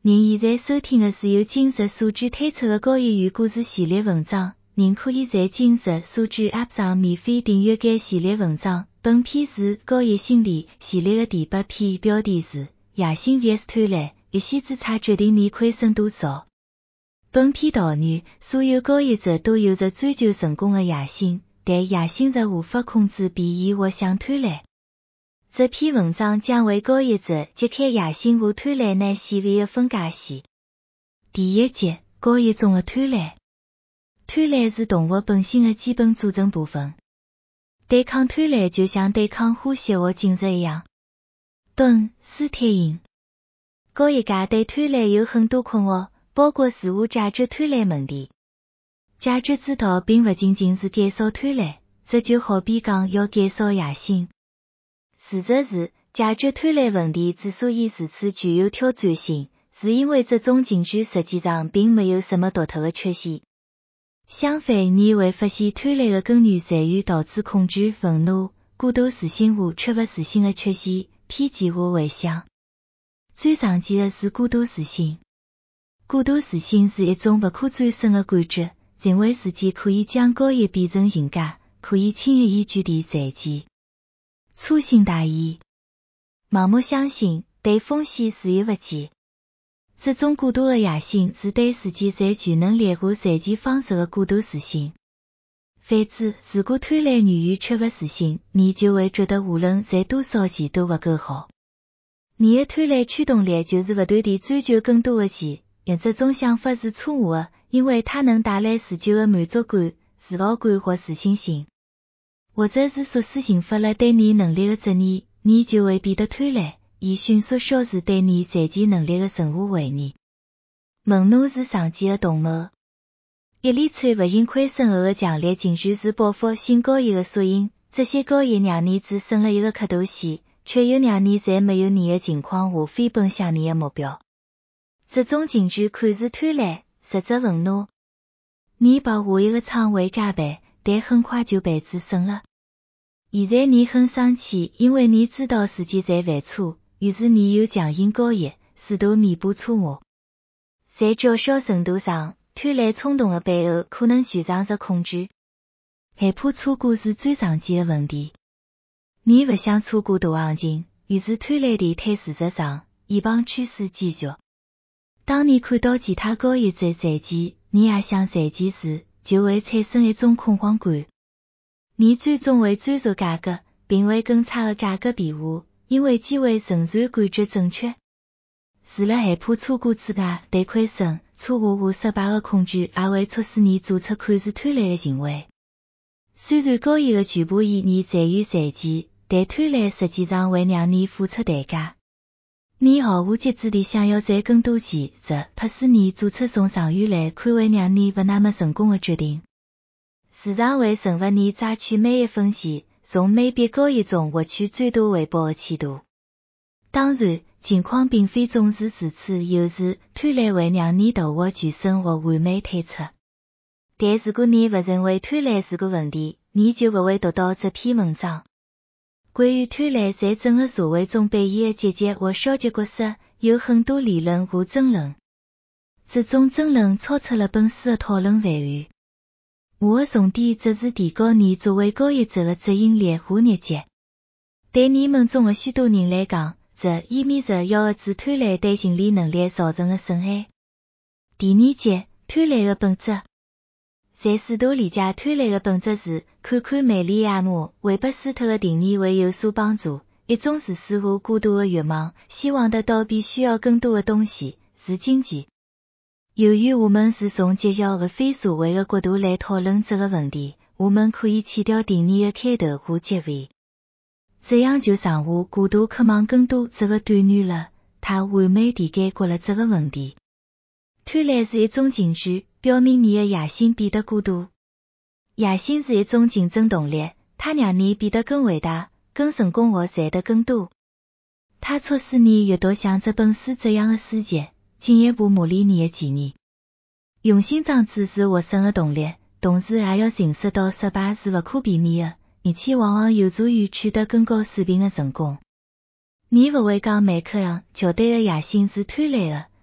您现在收听的是由今日所知推出的高一语故事系列文章，您可以在今日所知 App 上免费订阅该系列文章。本篇是高一心理系列的第8篇，标题是野心 vs 贪婪，一夕之差决定你亏损多少。本篇导语，所有高一者都有着追求成功的野心，但野心是无法控制便意或想贪婪。这篇文章将为高一者揭开野心和贪婪那细微的分界线。第一节，高一中的贪婪。贪婪是动物本性的基本组成部分。对抗贪婪就像对抗呼吸和进食一样。本斯坦因。高一家对贪婪有很多困惑，包括如何解决贪婪问题。解决之道并不仅仅是减少贪婪，这就好比讲要减少野心。事实是，解决贪婪问题之所以如此具有挑战性，是因为这种进展实际上并没有什么独特的缺陷。相反，你会发现贪婪的根源在于导致恐惧、愤怒、过度自信和缺乏自信的缺陷、偏见和幻想。最常见的是过度自信。过度自信是一种不可战胜的感觉，认为自己可以将高一变成人格，可以轻而易举地赚钱。粗心大意，盲目相信，对风险视而不见。这种过度的野心是对自己赚钱能力和赚钱方式的过度自信。反之，如果贪婪源于缺乏自信，你就会觉得无论赚多少钱都不够好。你的贪婪驱动力就是不断地追求更多的钱，而这种想法是错误的，因为它能带来持久的满足感、自豪感或自信心。或者是说是幸福了对你能力的质疑，你就会变得贪婪，以迅速消除对你赚钱能力的任何怀疑。愤怒是常见的动物。一连串不应亏损后的强烈情绪是报复性高一的缩影，这些高一让你只省了一个刻度线，却又让你在没有你的情况下飞奔向你的目标。这种情绪看似贪婪，实则愤怒。你把下一个仓位加倍，但很快就被止损了。现在你很生气，因为你知道自己在犯错，于是你又强硬高一，试图弥补错误。在较小程度上，贪婪冲动的背后可能潜藏着恐惧。害怕错过是最常见的问题。你不想错过大行情，于是贪婪地推事实上，以帮趋势继续。当你看到其他高一在赚钱，你也想赚钱时，就会产生一种恐慌感。你最终会追逐价格，并为更差的价格辩护，因为机会仍然感觉正确。除了害怕错过之外，对亏损、错误和失败的恐惧也会促使你做出看似贪婪的行为。虽然高一的全部意义在于赚钱，但贪婪实际上会让你付出代价。你毫无节制地想要赚更多钱，这迫使你做出从长远来看会让你不那么成功的决定。市场会惩罚你榨取每一分钱，从每笔交易中获取最大回报的企图。当然，情况并非总是如此，有时贪婪会让你大获全胜或完美退出。但如果你不认为贪婪是个问题，你就不会读到这篇文章。关于贪婪在整个社会中扮演的积极或消极角色，有很多理论和争论。这种争论超出了本书的讨论范围。我的重点只是提高你作为高一者的执行力和日节。对你们中的许多人来讲，这意味着要遏制贪婪对心理能力造成的损害。第二节，贪婪的本质。在试图理解贪婪的本质时，看看梅里亚姆·韦伯斯特的定义会有所帮助。一种自私和过度的欲望，希望得到比需要更多的东西，是经济。由于我们是从结交而非社会的角度来讨论这个问题，我们可以去掉定义的开头和结尾。这样就剩下过度渴望更多这个短语了，它完美地概括了这个问题。贪婪是一种情绪，表明你的野心变得过度。野心是一种竞争动力，它让你变得更伟大、更成功或赚得更多。它促使你阅读像这本书这样的书籍，进一步磨练你的技艺。用心长知是获胜的动力，同时也要认识到失败是不可避免的，而且往往有助于取得更高水平的成功。你不会讲迈克尔·乔丹的野心是贪婪的，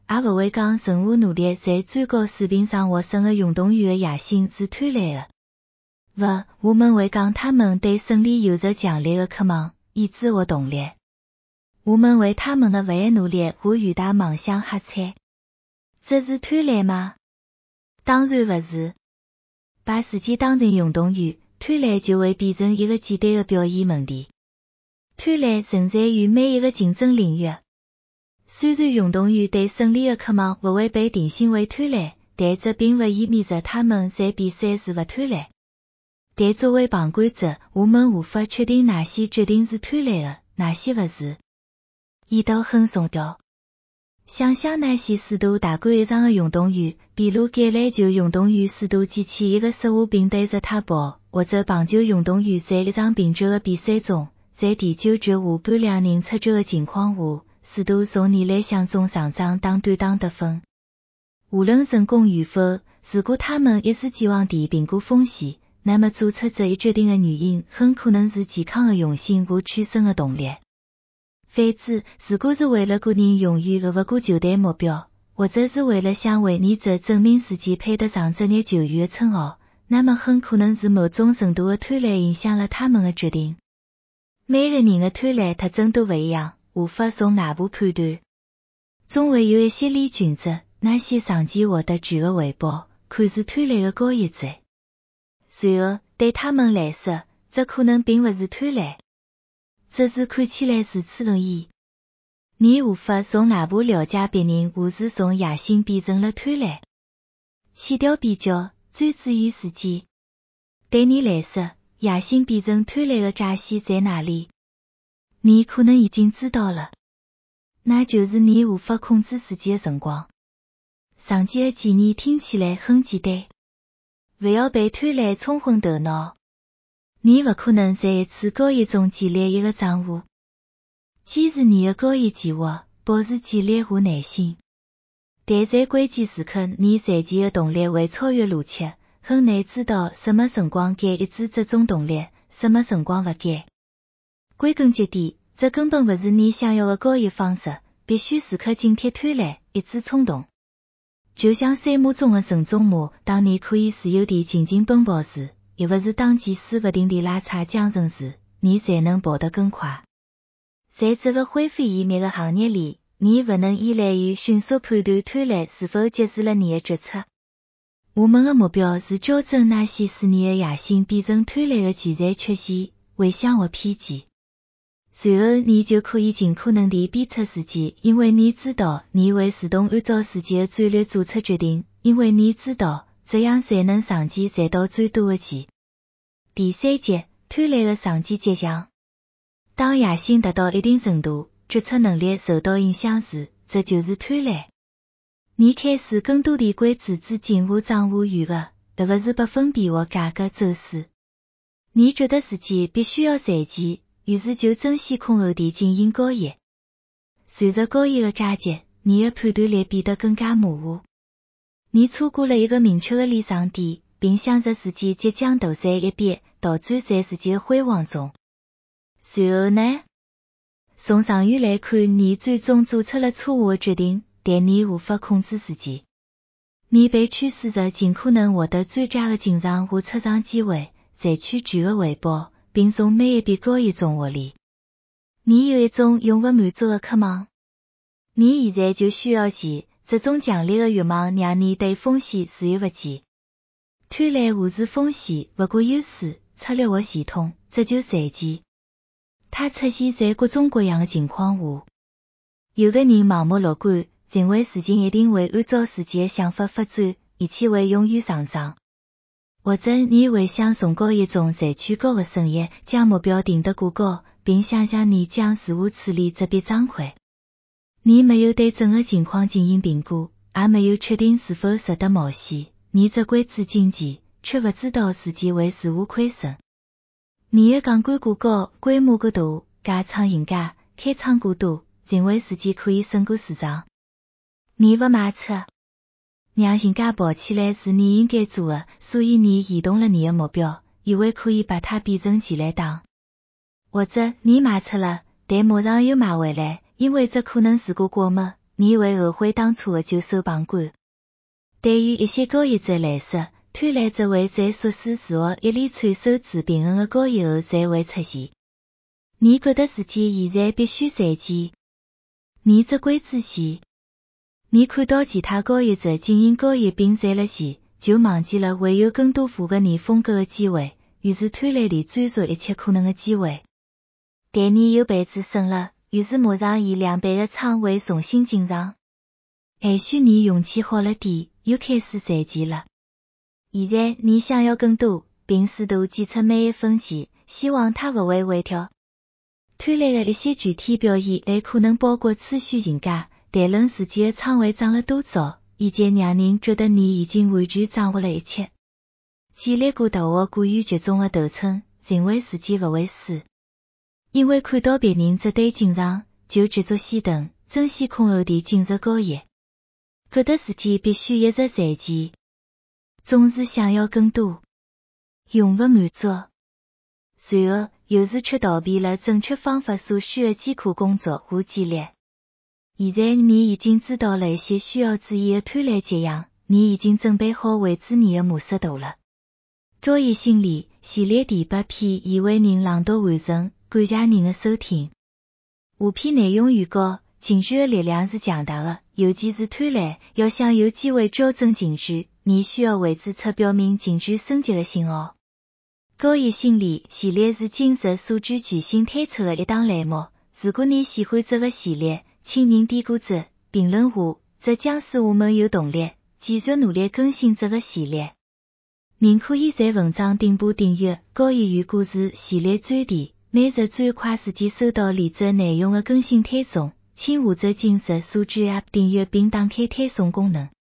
也勿会讲任何努力在最高水平上获胜的运动员的野心是贪婪的。勿，我们会讲他们对胜利有着强烈的渴望、意志和动力。我们为他们的不懈努力和远大梦想喝彩。这是贪婪吗？当然勿是。把自己当成运动员，贪婪就会变成一个简单的表现问题。贪婪存在于每一个竞争领域。虽然运动员对胜利的渴望不会被定性为贪婪，但这并不意味着他们在比赛时不贪婪。但作为旁观者，我们无法确定哪些决定是贪婪的，哪些不是。一道很重要。想想那些速度大干一场的运动员，比如橄榄球运动员速度举起一个失误并对着他跑，或者棒球运动员在一场平局的比赛中，在第9局下半两人出局的情况下，速度从你理想中上涨打断得分。无论成功与否，如果他们一时期望地评估风险，那么做出这一决定的原因很可能是健康的用心和取胜的动力。反之，如果是为了个人荣誉而不顾球队目标，或者是为了想为你这证明自己配得上职业球员的称号，那么很可能是某种程度的贪婪影响了他们的决定。每个人的贪婪特征都不一样，无法从外部判断。总会有一些伪君子，那些长期获得巨额回报，看似贪婪的高一者。然而，对他们来说，这可能并不是贪婪。这是看起来如此容易。你无法从外部了解别人，或是从野心变成了贪婪。去掉比较，专注于自己。对你来说，野心变成贪婪的界限在哪里？你可能已经知道了。那就是你无法控制自己的辰光。上期的建议听起来很简单。不要被贪婪冲昏头脑。你不可能在一次交易中建立一个账户。坚持你的交易计划，保持纪律和耐心。但在关键时刻，你赚钱的动力会超越逻辑，很难知道什么辰光该抑制这种动力，什么辰光不该。归根结底，这根本不是你想要的交易方式，必须时刻警惕贪婪，抑制冲动。就像赛马中的纯种马，当你可以自由地尽情奔跑时，也不是当技师不停地拉差缰绳时，你才能跑得更快。在这个恢复严密的行业里，你不能依赖于迅速判断贪婪是否揭示了你的决策。我们的目标是纠正那些使你的野心变成贪婪的潜在缺陷、伪象和偏见。随后你就可以尽可能地鞭策自己，因为你知道你会自动按照自己的战略做出决定，因为你知道这样才能长期赚到最多的钱。第3节，贪婪的长期迹象。当野心达到一定程度，决策能力受到影响时，这就是贪婪。你开始更多地关注资金和账户余额，而不是百分比或价格走势。你觉得自己必须要赚钱，于是就争先恐后地进行交易。随着交易的加急，你的判断力变得更加模糊。你错过了一个明确的离场点，并想着自己即将大赚一笔，倒转在自己的辉煌中。随后呢？从长远来看，你最终做出了错误的决定，但你无法控制自己。你被驱使着尽可能获得最佳的进场和出场机会，赚取巨额回报，并从每一笔交易中获利。你有一种永不满足的渴望。你现在就需要钱，这种强烈的欲望让你对风险视而不见。贪婪无视风险，不顾优势、策略或系统，这就赚钱。它出现在各种各样的情况下。有的人盲目乐观，认为事情一定会按照自己的想法发展，一切会永远上涨。或者你会想从交易中赚取高的收益，将目标定得过高，并想象你将如何处理这笔账款。你没有对整个情况进行评估，也没有确定是否值得冒险。你只关注经济，却不知道自己会如何亏损。你的杠杆过高，规模过大，加仓赢家，开仓过多，认为自己可以胜过市场。你不卖出，让人家跑起来是你应该做的，所以你移动了你的目标，以为可以把它变成鸡肋档。或者你卖出了，但马上又买回来，因为这可能是个过目， 你会后悔当初的旧手绑感。对于一些高业者来说，贪婪则会在促使自学一连串手指平衡的高业后才会出现。你觉得自己现在必须赚钱，你责怪自己。你看到其他高业者经营高业并赚了钱，就忘记了会有更多符合你风格的机会，于是贪婪地追逐一切可能的机会。但你有辈子省了，于是马上以2倍的仓位重新进场。也许你运气好了点，又开始赚钱了。现在你想要更多，并试图挤出每一分钱，希望它不会回调。贪婪的一些具体表现还可能包括持续竞价，谈论自己的仓位涨了多少，以及让人觉得你已经完全掌握了一切。建立过头过于集中的头寸，认为自己不会输。因为看到别人只对进场，就急足先登，争先恐后地进入高业。觉得自己必须一直赚钱，总是想要更多，永不满足。随后又是却逃避了正确方法所需的艰苦工作和纪律。现在你已经知道了一些需要注意的贪婪迹象，你已经准备好为之你的模式图了。高业心理系列第8篇已为您朗读完成，感谢您的收听。下篇内容预告：情绪的力量是强大的，尤其是贪婪。要想有机会纠正情绪，你需要为之出表明情绪升级的信号。高业心理系列是今日数据巨星推出的一档栏目。如果你喜欢这个系列，请您点个赞，评论下，这将使我们有动力继续努力更新这个系列。您可以在文章顶部订阅高业与故事系列专题，每日最快时间收到连载内容的更新推送。请下载今日数据 App 订阅并打开推送功能。